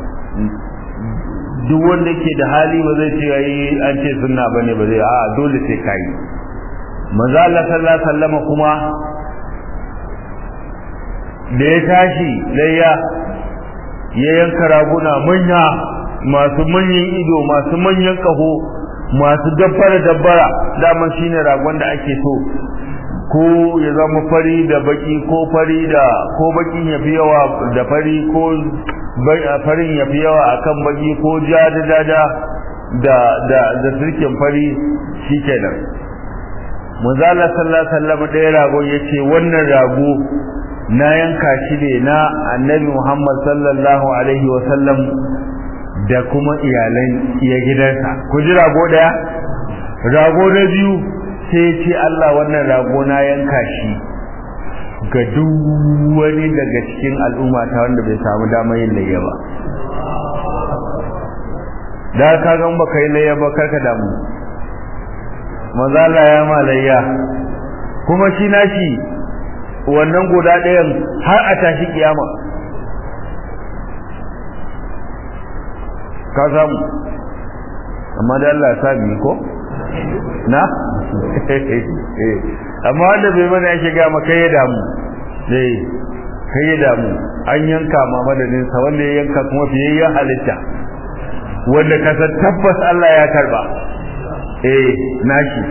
duk wanda yake da hali ba zai ce yayi an ce sunna bane ba zai a dole sai kai manzo Allah sallallahu alaihi wasallam kuma da ya tashi layya ya yanka raguna manya masu manyan ido masu manyan kaho masu dabbara dabbara daman shine ragon da ake so ko ya zama fari da baki ko fari da ko bakin yafi yawa da fari ko farin yafi yawa akan baki ko ja da dada da da da sirkin fari shikenan manzo Allah sallallahu alaihi wasallam da rago yace wannan rago na yanka shi ne na annabi Muhammad sallallahu alaihi wasallam da kuma iyalan iya gidansa ku ji rago daya rago na biyu sai ce Allah wannan rago na yanka shi ga duk wani daga cikin al'umma ta wanda bai samu damar yin layya ba da ka ga ba kai layya ba karka damu manzo Allah ya malayya kuma shi nashi wannan guda ɗayan har a tashi kiyama ka samu amma da Allah ya sabi ko na amma wanda bai mana ya shiga maka ya damu eh kai ya damu an yanka ma madadin sa wanda ya yanka kuma fiyayyen halitta wanda ka san tabbas Allah ya karba eh nashi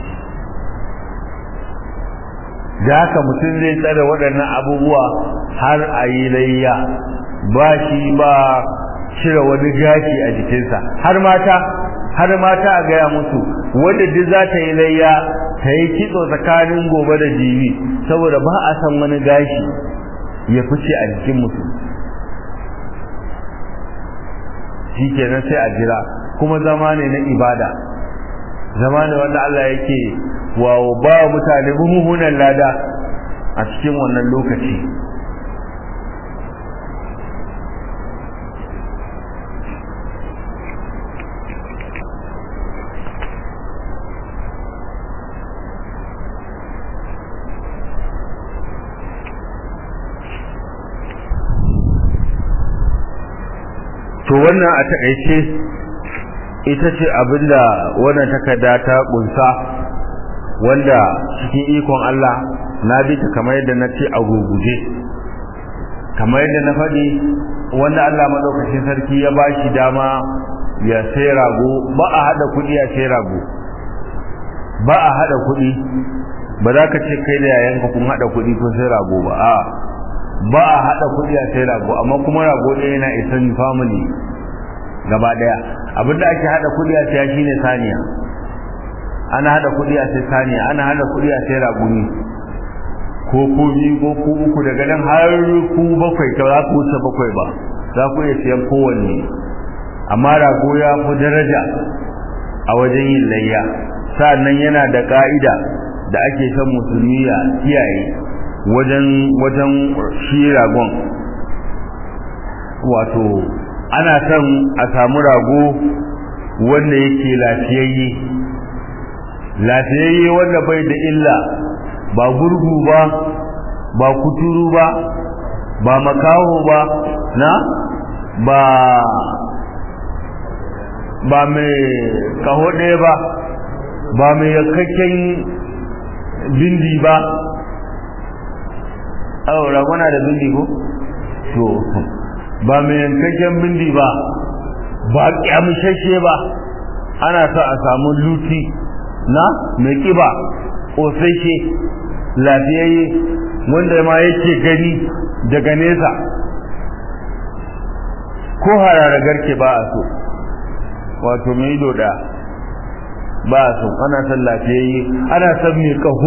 da haka mutum zai tsare waɗannan abubuwa har a yi layya ba shi ba cire wani gashi a jikinsa har mata har mata a gaya musu wanda duk za ta yi layya ta yi kitso tsakanin gobe da jibi saboda ba a san wani gashi ya fice a jikin mutum shi kenan sai a jira kuma zama ne na ibada zama ne wanda Allah yake wawo ba mutane muhimmanan lada a cikin wannan lokaci to wannan a takaice ita ce abinda wannan takarda ta kunsa wanda cikin ikon Allah na bi ta kamar yadda na ce a guguje kamar yadda na faɗi wanda Allah madaukakin sarki ya bashi dama ya sai rago ba a hada kuɗi a sai rago ba a hada kuɗi ba za ka ce kai da yayanka kun hada kuɗi kun sai rago ba a ba a hada kuɗi a sai rago amma kuma rago ɗaya yana isan family gaba ɗaya abinda ake hada kuɗi a sai shine saniya ana hada kuɗi a sai saniya ana hada kuɗi a sai raguni ko ko biyu ko ku uku daga nan har ku bakwai ka za ku wuce bakwai ba za ku iya siyan kowanne amma rago ya fi daraja a wajen yin layya sa'annan yana da ka'ida da ake son musulmi ya kiyaye wajen wajen shi ragon wato ana son a samu rago wanda yake lafiyayye lafiyayye wanda bai da illa ba gurgu ba ba kuturu ba ba makaho ba na ba ba mai kaho ɗaya ba ba mai yakkakken bindi ba awo ragona da bindi ko to ba mai yankakken bindi ba ba kyamshashe ba ana sa a samu luti na mai kiba ƙosashe lafiyayye wanda ma yake gani daga nesa ko harara garke ba a so wato mai ido da ba a so ana son lafiyayye ana son mai kaho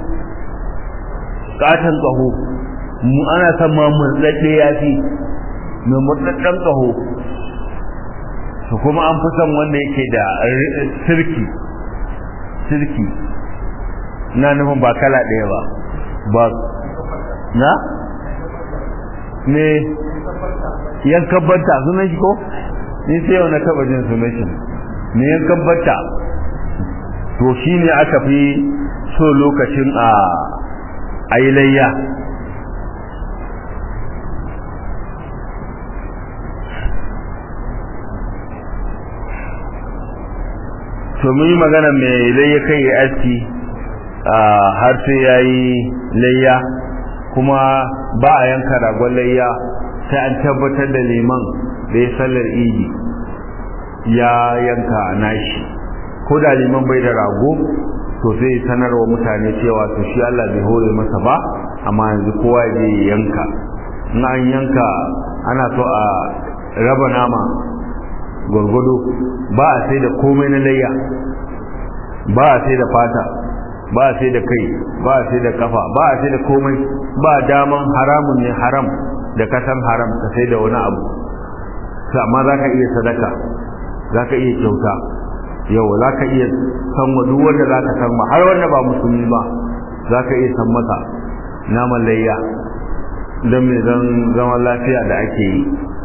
katon kaho ana son ma murɗaɗɗe ya fi mai murɗaɗɗen kaho su kuma an fi son wanda yake da sirki sirki na nufin ba kala ɗaya ba ba na ne yankan banta sunan shi ko ni sai yau na taba jin sunan shi ne yankan banta to shi ne aka fi so lokacin a ailayya to mun yi magana mai layya kai ya aski har sai ya yi layya kuma ba a yanka ragon layya sai an tabbatar da liman da ya sallar idi ya yanka nashi ko da liman bai da rago to sai sanarwa mutane cewa to shi Allah bai hore masa ba amma yanzu kowa ya yanka in an yanka ana so a raba nama gwargwado ba a sai da komai na layya ba a sai da fata ba a sai da kai ba a sai da kafa ba a sai da komai ba daman haramun ne haram da kasan haram ka sai da wani abu amma za ka iya sadaka za ka iya kyauta yau za ka iya san wa duk wanda za ka san ma har wanda ba musulmi ba za ka iya san masa naman layya don mai zaman lafiya da ake yi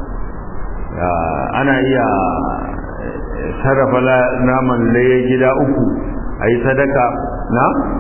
ana iya sarrafa naman layya gida uku a yi sadaka na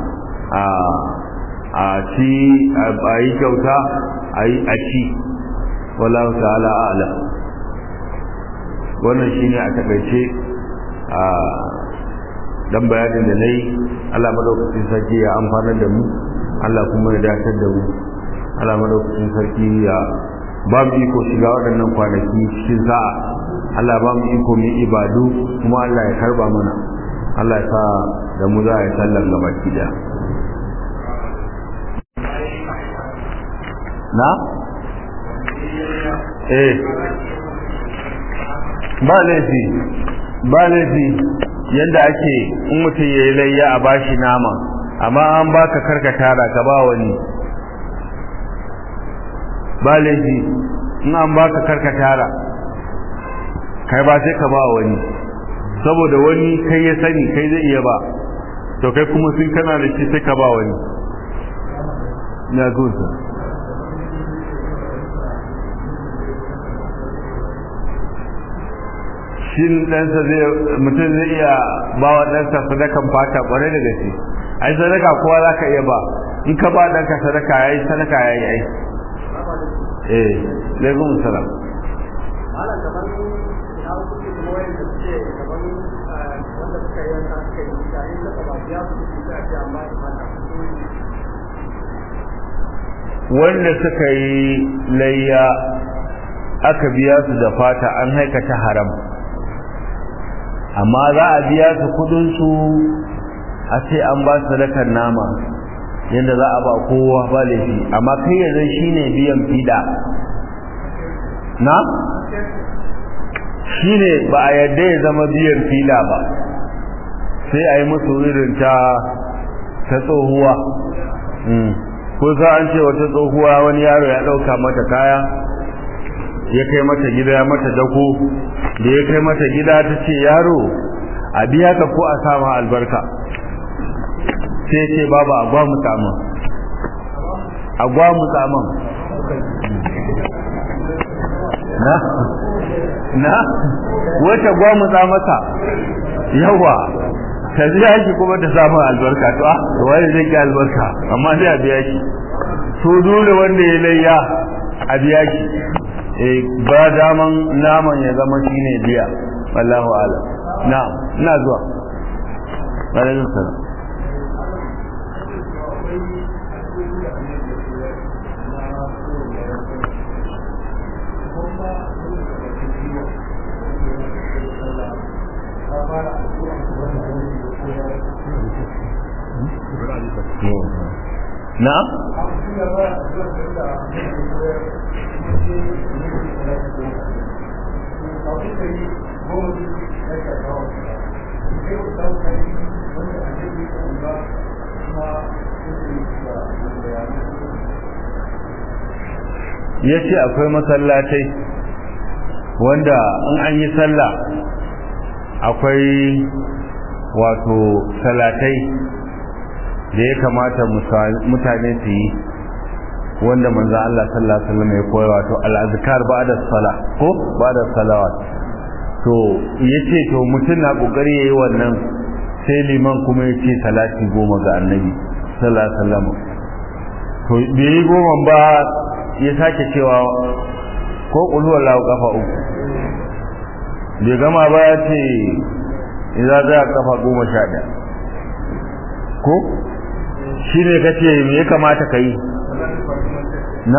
a ci a yi kyauta a yi a ci wallahu ta'ala a'lam wannan shine a takaice dan bayanin da nayi Allah madaukakin sarki ya amfana da mu Allah kuma ya dace da mu Allah madaukakin sarki ya ba mu iko shiga waɗannan kwanaki cikin sa'a Allah ba mu iko mu ibadu kuma Allah ya karba mana Allah ya sa da mu za a yi sallar gabaki daya na eh ba laifi ba laifi yadda ake in mutum ya yi layya a bashi nama amma an baka karkatara ka ba wani ba laifi in an baka karkatara kai ba sai ka ba wani saboda wani kai ya sani kai zai iya ba to kai kuma sun kana da shi sai ka ba wani na gusa shin ɗansa zai mutum zai iya ba wa ɗansa sadakan fata ƙwarai da gaske ai sadaka kowa za ka iya ba in ka ba ɗanka sadaka ya yi sadaka ya yi ai eh laifin salam wanda suka yi layya aka biya su da fata an haikata haram amma za a biya su kudin su a ce an ba su sadakar nama yadda za a ba kowa ba laifi amma kai yanzu shine biyan fida na shine ba a yadda ya zama biyan fila ba sai a yi musu irin ta ta tsohuwa ko za an ce wata tsohuwa wani yaro ya ɗauka mata kaya ya kai mata gida ya mata dako da ya kai mata gida ta ce yaro a biya ka ko a sama albarka sai ce baba agwa mu tsaman agwa mu tsaman na na wata gwa mu tsamata yawa ta biya shi kuma ta samu albarka to ah wai zai ki albarka amma sai a biya shi to dole wanda ya layya a biya shi eh ba daman naman ya zama shine biya wallahu a'lam na'am ina zuwa alaikum salam na'am ya ce akwai masallatai wanda in an yi sallah akwai wato salatai da ya kamata mutane su yi wanda manzo Allah sallallahu alaihi wasallam ya koya wato al-azkar ba'da salah ko ba'da salawat to yace to mutum na kokari yayi wannan sai liman kuma yace salati goma ga annabi sallallahu alaihi wasallam to bai goma ba ya sake cewa ko qul huwallahu kafa uku bai gama ba ya ce idza za kafa goma sha ɗaya ko shi ne kace me ya kamata kai na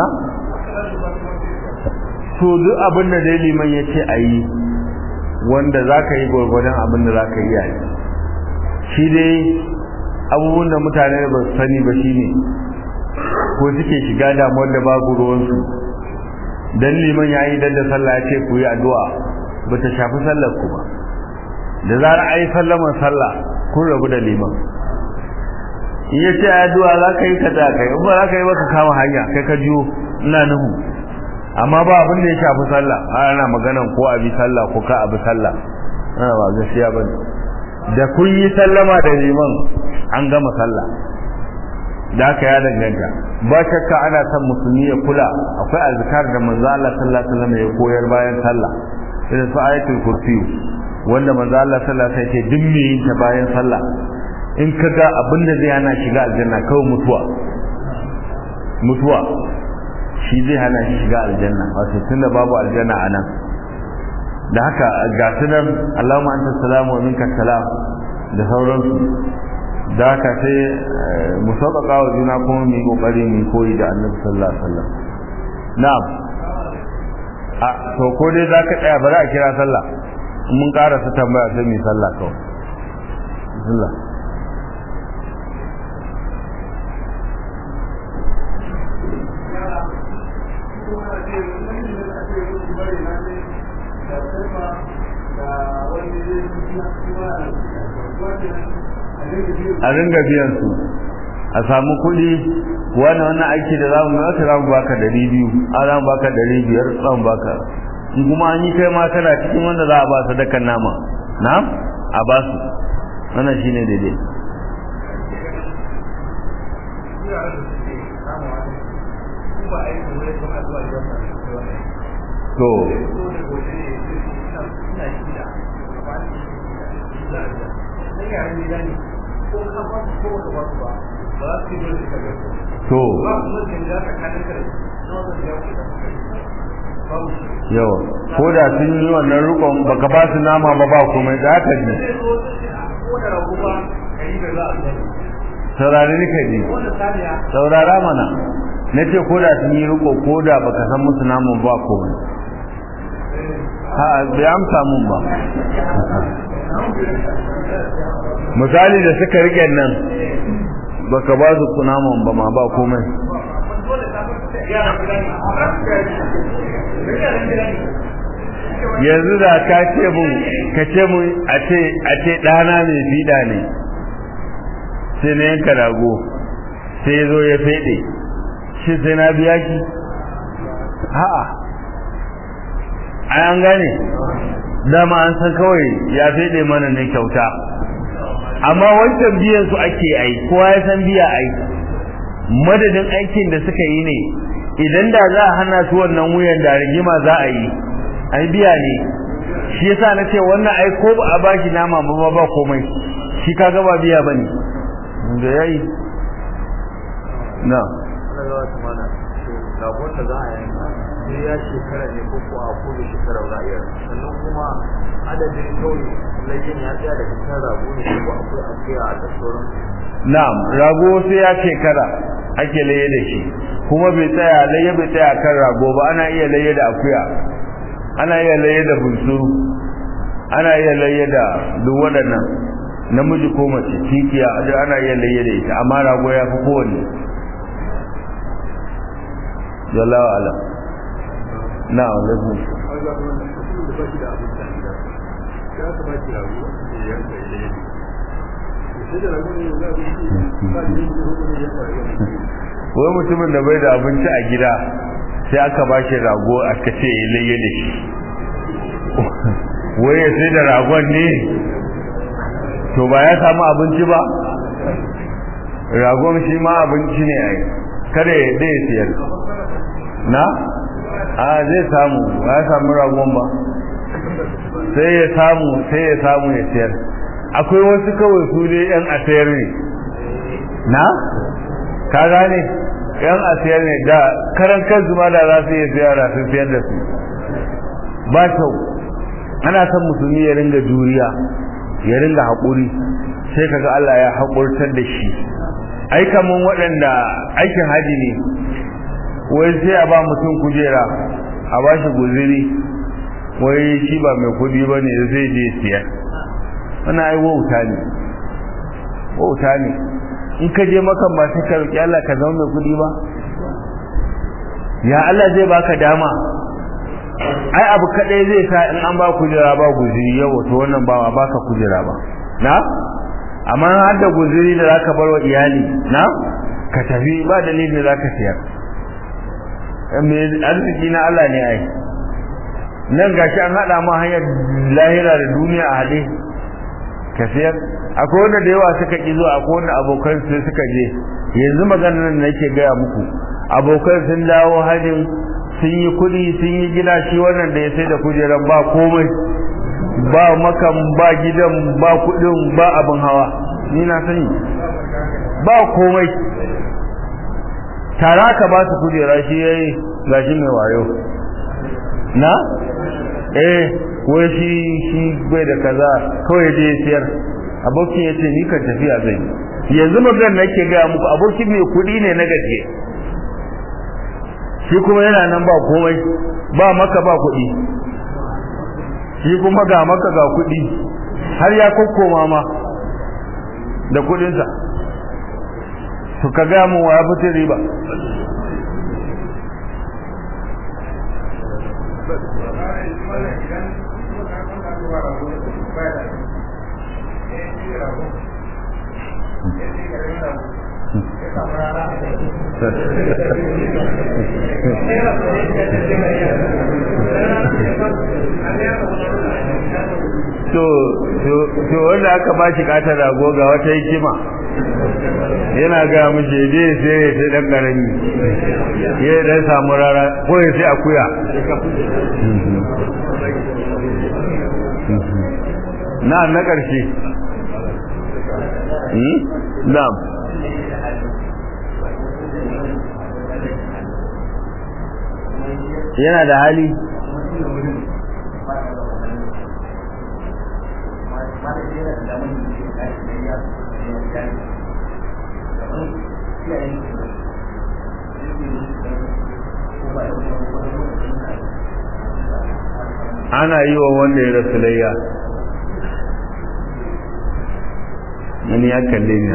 to duk abin da dai liman ya ce ayi wanda zaka yi gurgurdan abin da zaka yi yayi shi dai abubuwan da mutane ba su sani ba shine ko suke shiga damuwar da babu ruwansu dan liman yayi dan da sallah ya ce ku yi addu'a bata shafi sallar ku ba da zarar ayi sallaman sallah kun rabu da liman in ya ce addu'a za ka yi ka da kai in ba za ka yi baka kama hanya kai ka jiyo ina nuhu amma ba abin da ya shafi sallah ana maganan ko abi sallah ko ka abi sallah ana ba gaskiya bane da kun yi sallama da liman an gama sallah da ka ya danganta ba shakka ana son musulmi ya kula akwai azkar da manzo Allah sallallahu alaihi wasallam ya koyar bayan sallah irin su ayatul kursi wanda manzo Allah sallallahu alaihi wasallam ya ce duk me yin ta bayan sallah in ka ga abin da zai hana shiga aljanna kawai mutuwa mutuwa shi zai hana shi shiga aljanna wato tunda babu aljanna a nan da haka ga sunan Allahumma anta salamu wa minka salam da sauransu. Da ka sai mu sauƙaƙa wa juna kuma mu yi ƙoƙari mu koyi da Annabi sallallahu alaihi wasallam. Na'am. A to ko dai zaka tsaya bari a kira sallah. Mun ƙara ta tambaya sai mu sallah kawai. Bismillah. A ringa biyan su a samu kuɗi wani wannan aiki da za mu yi wata za mu baka ɗari biyu a za mu baka ɗari biyar za mu baka in kuma an yi kai ma kana cikin wanda za a ba sadakan nama na a ba su wannan shi ne daidai. To to yawa ko da sun yi wannan rukon baka ba su nama ba ba kuma za ka ji saurari nika ji saurara mana na ce ko da sun yi riko ko da baka san musu naman ba komai ha bai amsa mun ba misali da suka rike nan baka ba su kunaman ba ma ba komai yanzu da ka ce mun ka ce mun a ce a ce dana mai fida ne sai na yanka rago sai zo ya fede shi sai na biya ki a'a ai an gane dama an san kawai ya fede mana ne kyauta amma wancan biyan su ake ai kowa ya san biya ai madadin aikin da suka yi ne idan da za a hana su wannan wuyan da rigima za a yi ai biya ne shi yasa na ce wannan ai ko ba a bashi nama ba ba komai shi kaga ba biya bane da yayi na rabon da za a yi sai ya shekara ne ko ko a kowace shekara za a yi sannan kuma adadin kawai laifin ya tsaya daga kan rago ne ko akwai akuya a da sauran na'am rago sai ya shekara ake laye da shi kuma bai tsaya laye bai tsaya kan rago ba ana iya laye da akuya ana iya laye da bunsuru ana iya laye da duk waɗannan namiji ko mace tikiya ana iya laye da ita amma rago ya fi kowanne Jallahu ala. Na alaikum. Wai mutumin da bai da abinci a gida sai aka ba shi rago aka ce ya laye da shi. Wai ya sai da ragon ne? To ba ya samu abinci ba? Ragon shi ma abinci ne ai. Kada ya dai siyar. Na a zai samu ba ya samu ragon ba sai ya samu sai ya samu ya sayar akwai wasu kawai su dai yan asayar ne na ka gane yan asayar ne da karan kansu ma da za su yi sayar sun sayar da su ba kyau ana son musulmi ya ringa juriya ya ringa haƙuri sai kaga Allah ya haƙurtar da shi ai kaman waɗanda aikin haji ne wai sai a ba mutum kujera a ba shi guziri wai shi ba mai kudi ba ne zai je siya wani ai wauta ne wauta ne in ka je makan ba sai ka roƙi Allah ka zama mai kudi ba ya Allah zai baka dama ai abu kadai zai sa in an ba kujera ba guziri yau to wannan ba a baka kujera ba na amma har da guziri da zaka bar wa iyali na ka tafi ba dalilin da zaka siyar mai arziki na Allah ne ai nan gashi an hada ma hanyar lahira da duniya a hade kafiyar akwai wanda da yawa suka ki zuwa akwai wanda abokan su suka je yanzu maganar nan nake gaya muku abokan sun dawo hajin sun yi kudi sun yi gida shi wannan da ya sai da kujeran ba komai ba makan ba gidan ba kudin ba abin hawa ni na sani ba komai tara ka ba su kujera shi yayi gashi mai wayo na eh wai shi shi bai da kaza kawai je siyar abokin ya ce ni kan tafiya zai yanzu magan nake gaya muku abokin mai kuɗi ne na gaske shi kuma yana nan ba komai ba maka ba kuɗi shi kuma ga maka ga kuɗi har ya kokkoma ma da kuɗinsa to ka gaya mu wa ya fitin riba to to wanda aka ba shi katar rago ga wata hikima yana ga muje je sai ya sai dan karami ya dan samu rara ko ya sai akuya na na karshe hmm na'am yana da hali ana yi wa wanda ya rasu layya mani ya kalle ni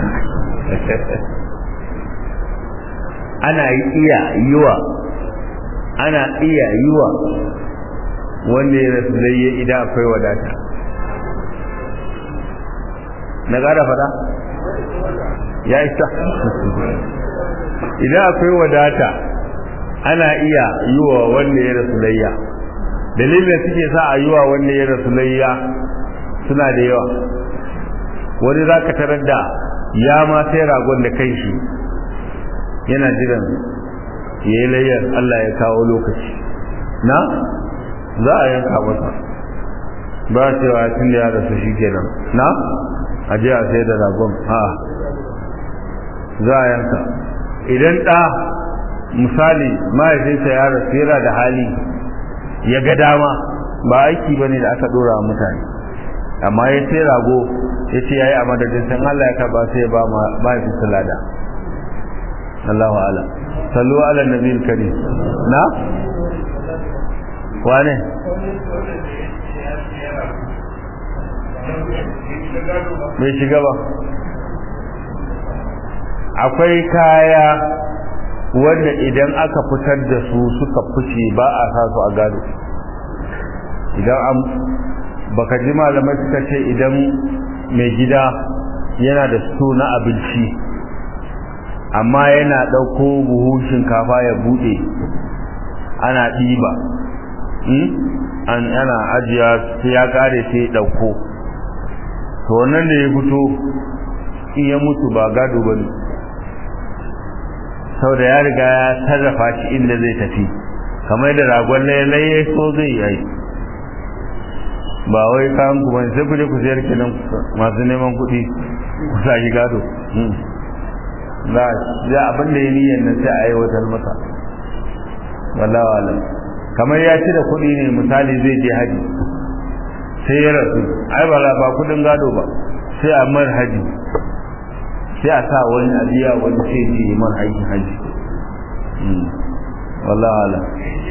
ana iya yiwa ana iya yiwa wanda ya rasu layya idan akwai wadata na gara fada ya isa idan akwai wadata ana iya yiwa wanda ya rasu layya dalilin suke sa a yiwa wanda ya rasu layya suna da yawa wani za ka tarar da ya ma sai ragon da kai shi yana jiran ya yi layyar Allah ya kawo lokaci na za a yanka masa ba cewa tun da ya rasu shi kenan na a je a sai da ragon ha za a yanka idan ɗa misali mahaifinsa ya rasu yana da hali ya ga dama ba aiki bane da aka dora wa mutane amma ya sai rago ya ce yayi a madadin san Allah ya karba sai ya ba mahaifin salada Allahu a'lam sallu ala nabiyil karim na wane bai shiga ba akwai kaya wanda idan aka fitar da su suka fice ba a sa su a gado idan an baka ji malamai suka ce idan mai gida yana da sto na abinci amma yana ɗauko buhu shinkafa ya buɗe ana ɗiba an ana ajiya sai ya kare sai ɗauko to wannan da ya fito in ya mutu ba gado ba ne sau da ya riga ya sarrafa shi inda zai tafi kamar da ragon laye so zai yi ba wai kayan kuma sai kuje ku ziyar kenan masu neman kuɗi ku sa shi gado za a abin da ya niyyar nan sai a aiwatar masa wallahi alam kamar ya ci da kuɗi ne misali zai je haji sai ya rasu ai ba ba kuɗin gado ba sai a mar haji sai a sa wani abiya wani sai ji man aikin haji wallahi alam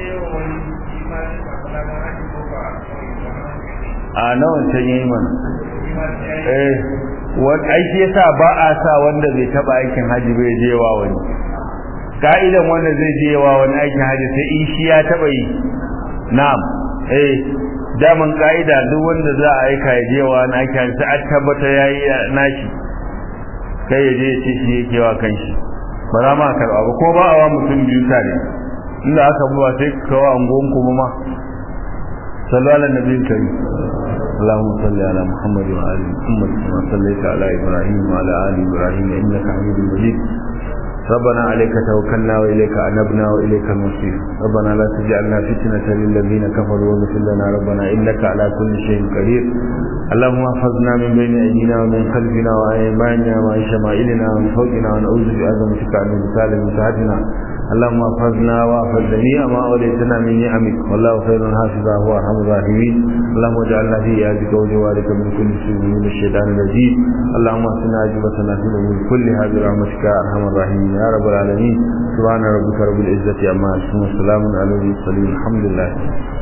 a nawan can yayi mana eh wani aiki yasa ba a sa wanda bai taba aikin haji bai je wa wani ka'idan wanda zai je wa wani aikin haji sai in shi ya taba yi na'am eh daman ka'ida duk wanda za a aika ya je wa wani aikin haji sai a tabbata yayi nashi kai ya je ya ce shi yake wa kanshi ba za ma karba ba ko ba a wa mutum biyu tare inda aka buwa sai kawo angon kuma ma sallallahu alaihi nabiyyi karim اللهم صل على محمد وعلى ال محمد كما صليت على ابراهيم وعلى ال ابراهيم انك حميد مجيد ربنا عليك توكلنا واليك انبنا واليك المصير ربنا لا تجعلنا فتنة للذين كفروا واغفر لنا ربنا انك على كل شيء قدير اللهم احفظنا من بين ايدينا ومن خلفنا وعن ايماننا وعن شمائلنا ومن فوقنا ونعوذ بعظمتك ان نغتال من تحتنا اللهم احفظنا واحفظ جميع ما أوليتنا من نعمك والله خير حافظا هو أرحم الراحمين اللهم اجعلنا في يدك وجوارك من كل سوء من الشيطان الرجيم اللهم اصلنا عجبتنا في الأمور كلها برحمتك يا أرحم الراحمين يا رب العالمين سبحان ربك رب العزة عما يصفون وسلام على المرسلين الحمد لله.